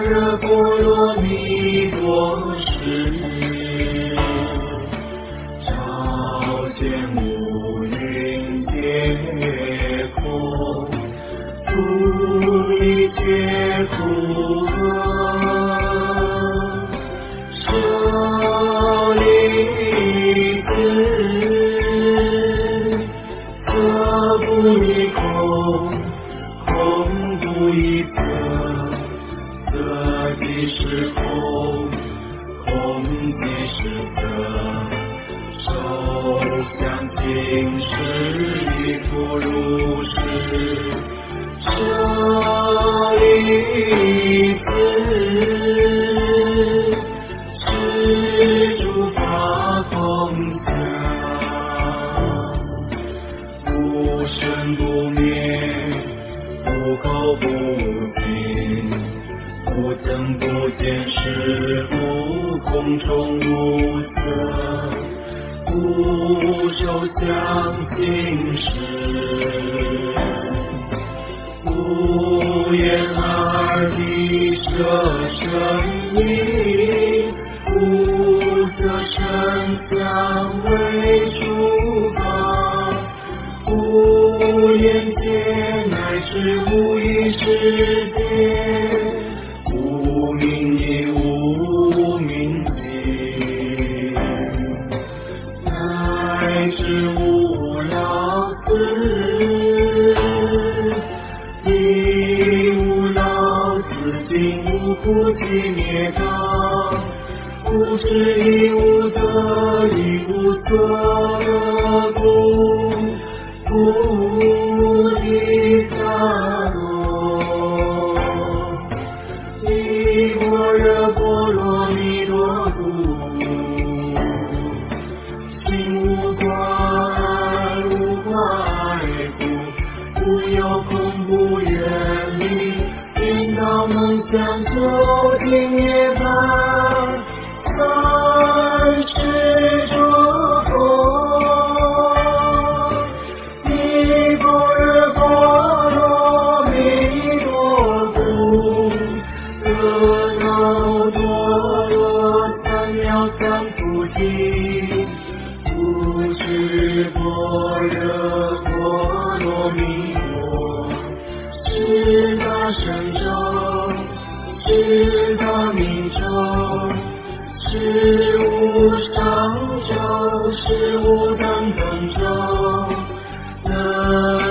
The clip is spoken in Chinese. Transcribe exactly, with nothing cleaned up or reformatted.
热波罗蜜多时，照见乌云皆空，除一切苦厄。舍利子，色不异空，空不异色，色即是空，空即是色，受想行识亦复如是。舍利子，是诸法空相，不生不灭，不垢不净，不增不减，是不空中无色，不受想行识，不言而地舍生命，不色声香味触法，不言界乃至无意识界，无明亦无明尽，乃至无老死，亦无老死尽，无苦集灭道，无智亦无得，亦无所得故，菩提萨埵，依般若波罗蜜多故，心无挂碍，无挂碍故，不有空不远离，颠倒梦想究竟涅槃，三世诸佛，依般若波罗蜜多故，得道多罗三藐三菩提，不知般若波罗蜜多，是大神咒，是大明咒，是无上咒，是无等等咒，能